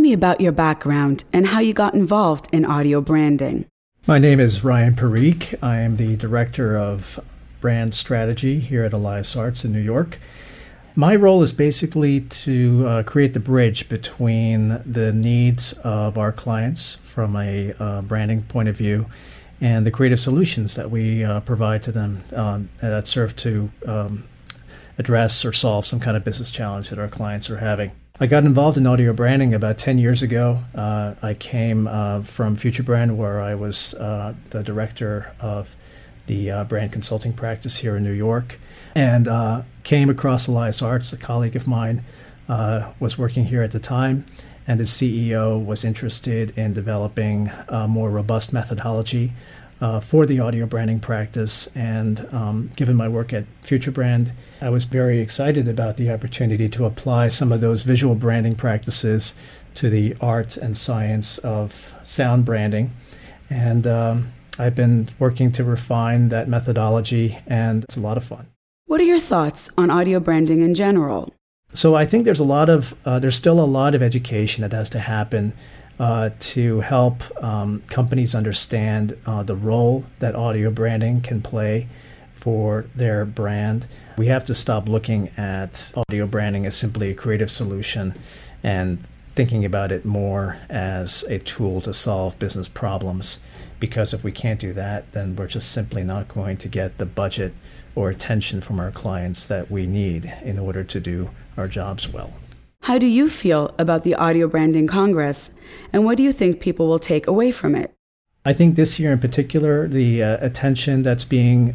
me about your background and how you got involved in audio branding. My name is Ryan Parikh. I am the Director of Brand Strategy here at Elias Arts in New York. My role is basically to create the bridge between the needs of our clients from a branding point of view and the creative solutions that we provide to them that serve to address or solve some kind of business challenge that our clients are having. I got involved in audio branding about 10 years ago. I came from FutureBrand, where I was the director of the brand consulting practice here in New York, and came across Elias Arts. A colleague of mine was working here at the time, and the CEO was interested in developing a more robust methodology for the audio branding practice. And given my work at FutureBrand, I was very excited about the opportunity to apply some of those visual branding practices to the art and science of sound branding. And I've been working to refine that methodology, and it's a lot of fun. What are your thoughts on audio branding in general? So I think there's still a lot of education that has to happen to help companies understand the role that audio branding can play for their brand. We have to stop looking at audio branding as simply a creative solution and thinking about it more as a tool to solve business problems. Because if we can't do that, then we're just simply not going to get the budget or attention from our clients that we need in order to do our jobs well. How do you feel about the Audio Branding Congress, and what do you think people will take away from it? I think this year in particular, the attention that's being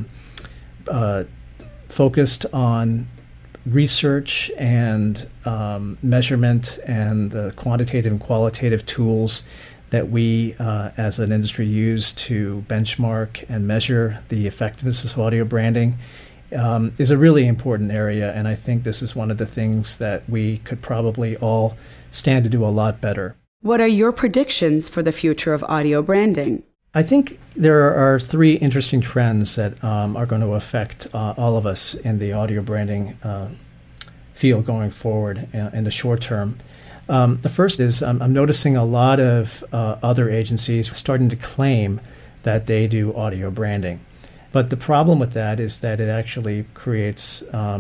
focused on research and measurement and the quantitative and qualitative tools that we as an industry use to benchmark and measure the effectiveness of audio branding is a really important area. And I think this is one of the things that we could probably all stand to do a lot better. What are your predictions for the future of audio branding? I think there are three interesting trends that are going to affect all of us in the audio branding field going forward in the short term. The first is I'm noticing a lot of other agencies starting to claim that they do audio branding. But the problem with that is that it actually creates,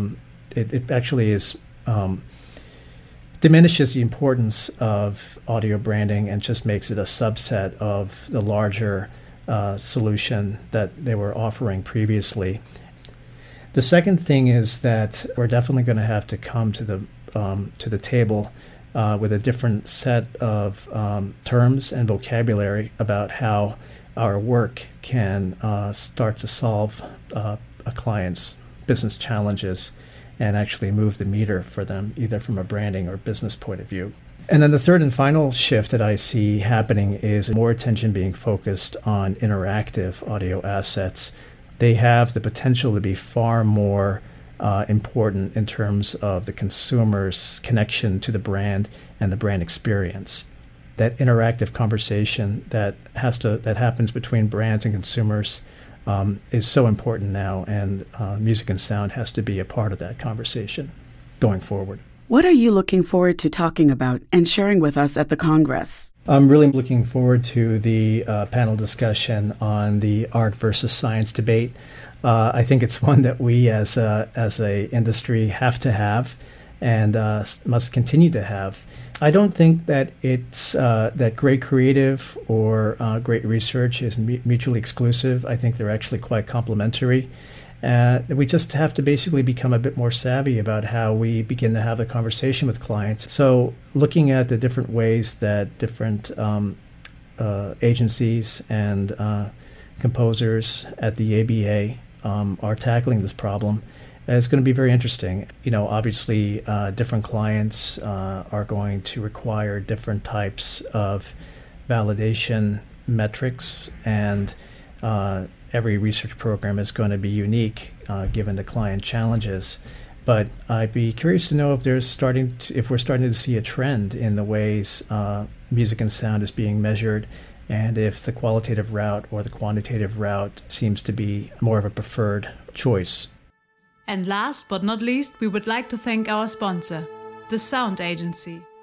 diminishes the importance of audio branding and just makes it a subset of the larger solution that they were offering previously. The second thing is that we're definitely going to have to come to the table with a different set of terms and vocabulary about how our work can start to solve a client's business challenges and actually move the meter for them, either from a branding or business point of view. And then the third and final shift that I see happening is more attention being focused on interactive audio assets. They have the potential to be far more important in terms of the consumer's connection to the brand and the brand experience. That interactive conversation that happens between brands and consumers is so important now, and Music and Sound has to be a part of that conversation going forward. What are you looking forward to talking about and sharing with us at the Congress? I'm really looking forward to the panel discussion on the art versus science debate. I think it's one that we as a industry have to have and must continue to have. I don't think that it's that great creative or great research is mutually exclusive. I think they're actually quite complementary. We just have to basically become a bit more savvy about how we begin to have a conversation with clients. So looking at the different ways that different agencies and composers at the ABA are tackling this problem is going to be very interesting. You know, obviously, different clients are going to require different types of validation metrics, and every research program is going to be unique given the client challenges. But I'd be curious to know if we're starting to see a trend in the ways music and sound is being measured, and if the qualitative route or the quantitative route seems to be more of a preferred choice. And last but not least, we would like to thank our sponsor, The Sound Agency.